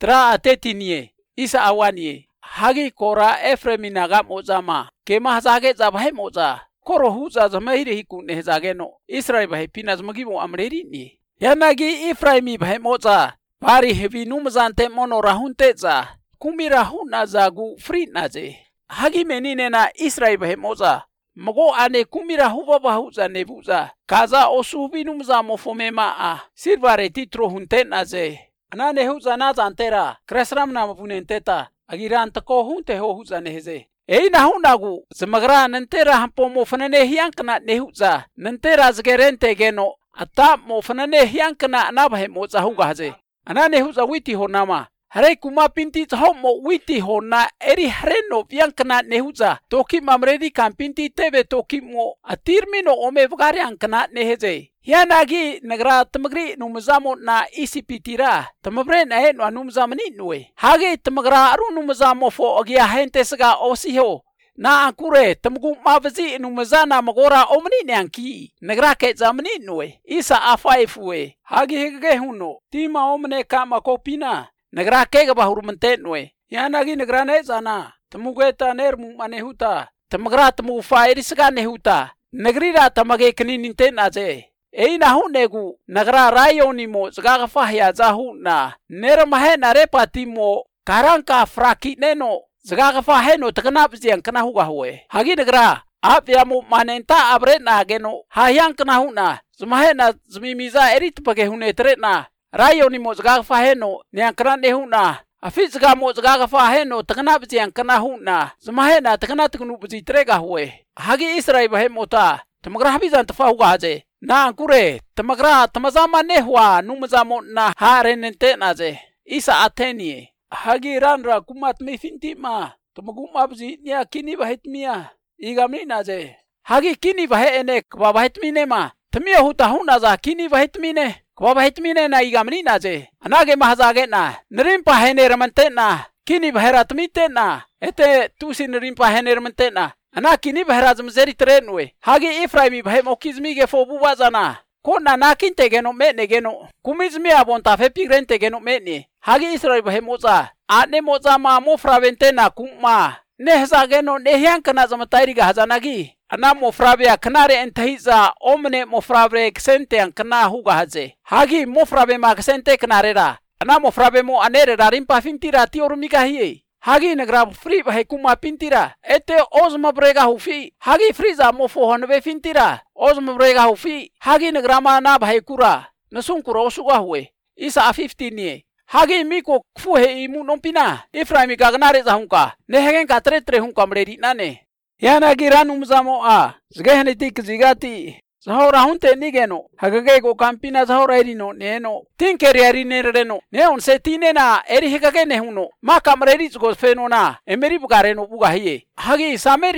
Tra atetinie isa awanye. Hagi kora Efraimina gam ozama. Kemah zage zabahe moza. Koro huza zamahire hikune zageno. Israel bahe pinas magimo amreri ni. Yanagi Efraimi bahe moza. Pari hevi numzante mono rahunte za. Kumi rahuna zagu free naze. Hagi menine na Israel bahe moza. Mago ane kumira huwa bahuza nebuza. Kaza osubi numza mofomema a. Sirvare titro hunte naze. Anane huza naza antera. Kresram na mapunenteta. Agiran tako hunte ho huza neheze. Na hunagu. Zamagra nantera hampo mofanane hiyankana nehuza. Nantera zgerente geno. Ata mofanane hiyankana anabahe moza huga haze. Anane huza witi honama. Hare kuma pinti homo witi hona eri hareno yankana nehuza. Toki mamredi kan pinti tebe toki mo atirmino ome vgari ankana neheze. Yanagi nagra tamagri numzamo na isipitira. Tamabre na no numzamani nue. Hage tamagra aru numzamo fo agia hentesga osiho. Na ankure tamagu mavazi numzana magora omni nyanki. Nagra ke zamani nue. Isa afaifue. Hage hege huno. Tima omne kama kopina. Nagra kega bahurmente nue. Yanagi nagra ne zana. Tamugeta nermu manehuta. Tamagra tamu fairisga nehuta. Nagrira tamage knininte naze. Na hunegu nagra rayoni mo zgaga fahya zahu na. Nermahe na repati mo karanka fraki neno. Zgaga faheno takanap ziang kana huga hue. Hagi nagra. Apya mo manenta abre na geno. Hayang kana huna. Zumahe na zmimiza erit pake hunetre na. Rayoni mo zgaga faheno niang kana nehuna. Afizga mo zgaga faheno takanap ziang kana huna. Zumahe na takanat kunubuzi trega hue. Hagi Israel bahe mota. Tamagra habizan tafahuga haze. Na ankure tamagra tamazama nehwa numzamo na harenente naze. Isa atenie. Hagi ranra kumat mefinti ma. Tamagumabzi niya kini bahit miya. Igamni naze. Hagi kini bahe ene kwa bahit mine ma. Tamia huta hunaza kini bahit mine. Kwa bahit mine na igamni naze. Anage mahazage na. Narimpa hene ramante na. Kini bahera tamite na. Ete tusi narimpa hene ramante na. Ana kini bahera zamzeri trenwe. Hagi Efraimi bahe mokizmi ge fobu wazana. Kona nakinte geno mene geno. Kumizmi abonta fe pigrente geno mene. Hagi Israel bahe moza. Ane moza ma mofravente na kuma. Nehza geno nehyankana zamatairi ga hazanagi. Ana mofrabe kanare entahiza omne mofrabe ksente ankana huga haze. Hagi mofrabe ma ksente kanare ra. Ana mofrabe mo anere rarimpa fintira ti orumiga hiye. Hagi nagra free bahe kuma pintira. Ete ozma brega hufi. Hagi friza mofo honbe fintira. Ozma brega hufi. Hagi nagra ma na bahe kura. Nasung kura osuga hue. Isa a 15 nie. Hagi miko fuhe imu nompina. Efraimi gagnare zahunka. Nehegen ka tre hunka mredi nane. Yana giranu mzamo a. Zgehne tik zigati. Zahora hunte nigeno. Hagage go kampina zahora erino neno. Tinkeri erinereno. Neon setine na eri hegage nehuno. Maka mredi zgo feno na. Emeri bugareno bugahiye. Hagi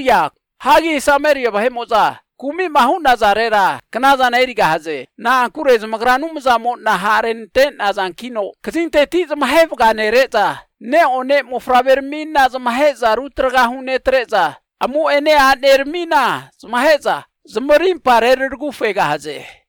Samaria bahe moza. Kumi mahuna zarera. Kanaza na eri gahaze. Na kurez magranu mzamo na harente na zankino. Kazinte tiz mahe bugane reza. Ne one mofraber mina zamaheza rutraga hune treza. Amu ene anermina zamaheza. Zamarim parer gufega haze.